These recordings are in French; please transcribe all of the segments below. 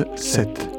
7.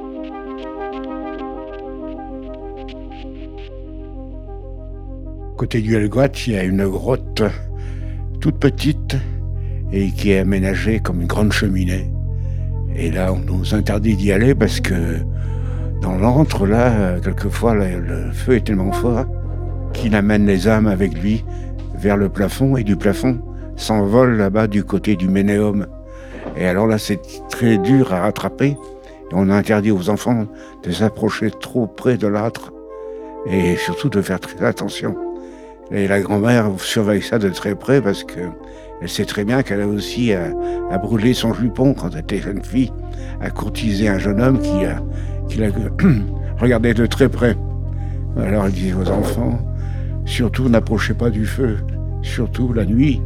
Côté du Helgoat, il y a une grotte toute petite et qui est aménagée comme une grande cheminée. Et là, on nous interdit d'y aller parce que dans l'antre, là, quelquefois, le feu est tellement fort qu'il amène les âmes avec lui vers le plafond, et du plafond s'envole là-bas du côté du Ménéum. Et alors là, c'est très dur à rattraper. Et on a interdit aux enfants de s'approcher trop près de l'âtre et surtout de faire très attention. Et la grand-mère surveille ça de très près parce qu'elle sait très bien qu'elle a aussi à brûler son jupon quand elle était jeune fille, à courtiser un jeune homme qui l'a regardé de très près. Alors elle dit aux enfants, surtout n'approchez pas du feu, surtout la nuit.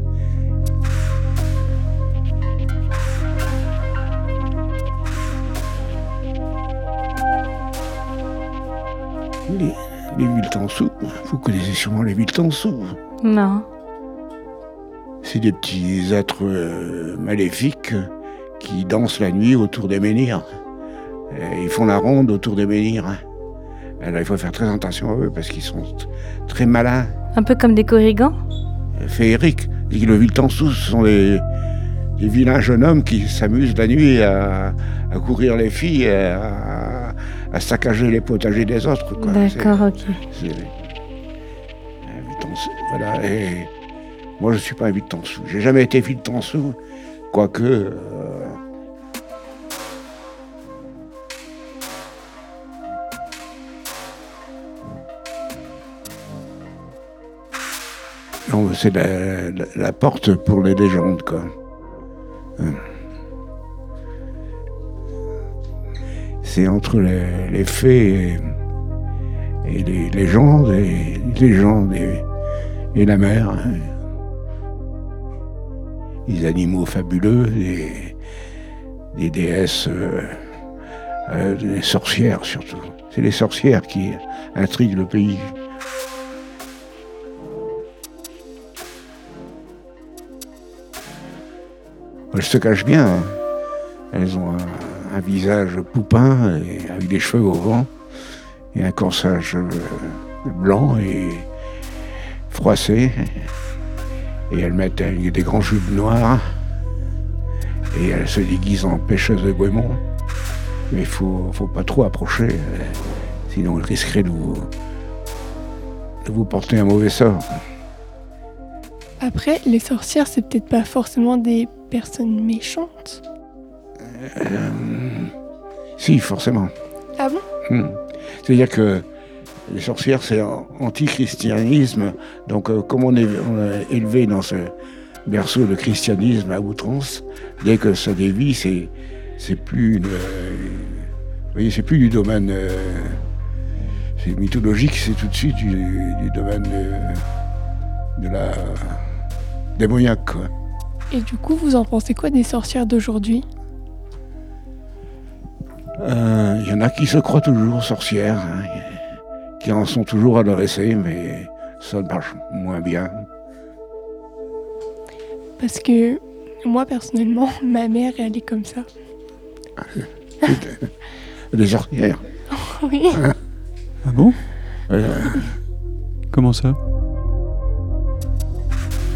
Les Viltansous, vous connaissez sûrement les Viltansous. Non. C'est des petits êtres maléfiques qui dansent la nuit autour des menhirs. Ils font la ronde autour des menhirs. Alors il faut faire très attention à eux parce qu'ils sont très malins. Un peu comme des corrigans ? Féeriques. Le Viltansou, ce sont des vilains jeunes hommes qui s'amusent la nuit à courir les filles, à saccager les potagers des autres, quoi. D'accord, ok. Voilà. Et moi, je ne suis pas un Viltansou. J'ai jamais été Viltansou, quoique. Non, c'est la porte pour les légendes, quoi. C'est entre les fées et les légendes, et la mer. Les animaux fabuleux, des déesses, des sorcières surtout. C'est les sorcières qui intriguent le pays. Elles se cachent bien. Elles ont un visage poupin et avec des cheveux au vent et un corsage blanc et froissé. Et elles mettent des grands jupes noirs et elles se déguisent en pêcheuses de goémons. Mais il faut pas trop approcher, sinon elles risqueraient de vous porter un mauvais sort. Après, les sorcières, c'est peut-être pas forcément des personnes méchantes. Si, forcément. Ah bon ? C'est-à-dire que les sorcières, c'est anti-christianisme. Donc, comme on est élevé dans ce berceau de christianisme à outrance, dès que ça dévie, c'est plus vous voyez, c'est plus du domaine c'est mythologique, c'est tout de suite du domaine de la démoniaque, quoi. Et du coup, vous en pensez quoi des sorcières d'aujourd'hui ? Il y en a qui se croient toujours sorcières, qui en sont toujours à leur essai, mais ça marche moins bien. Parce que moi, personnellement, ma mère, elle est comme ça. Des sorcières. Oui. Ah bon ? Comment ça ?